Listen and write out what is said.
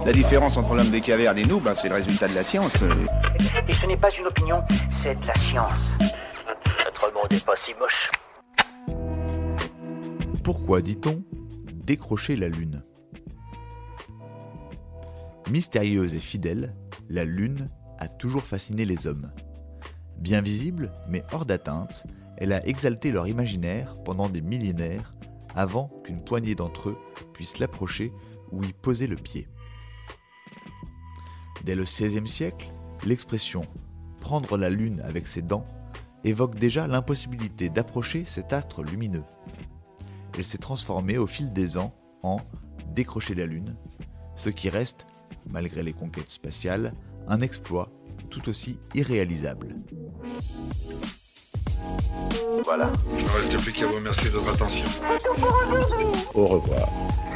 La différence entre l'homme des cavernes et nous, c'est le résultat de la science. Et ce n'est pas une opinion, c'est de la science. Notre monde n'est pas si moche. Pourquoi dit-on décrocher la Lune ? Mystérieuse et fidèle, la Lune a toujours fasciné les hommes. Bien visible, mais hors d'atteinte, elle a exalté leur imaginaire pendant des millénaires avant qu'une poignée d'entre eux puisse l'approcher ou y poser le pied. Dès le XVIe siècle, l'expression « prendre la Lune avec ses dents » évoque déjà l'impossibilité d'approcher cet astre lumineux. Elle s'est transformée au fil des ans en « décrocher la Lune », ce qui reste, malgré les conquêtes spatiales, un exploit tout aussi irréalisable. Voilà. Il ne reste plus qu'à vous remercier de votre attention. Au revoir.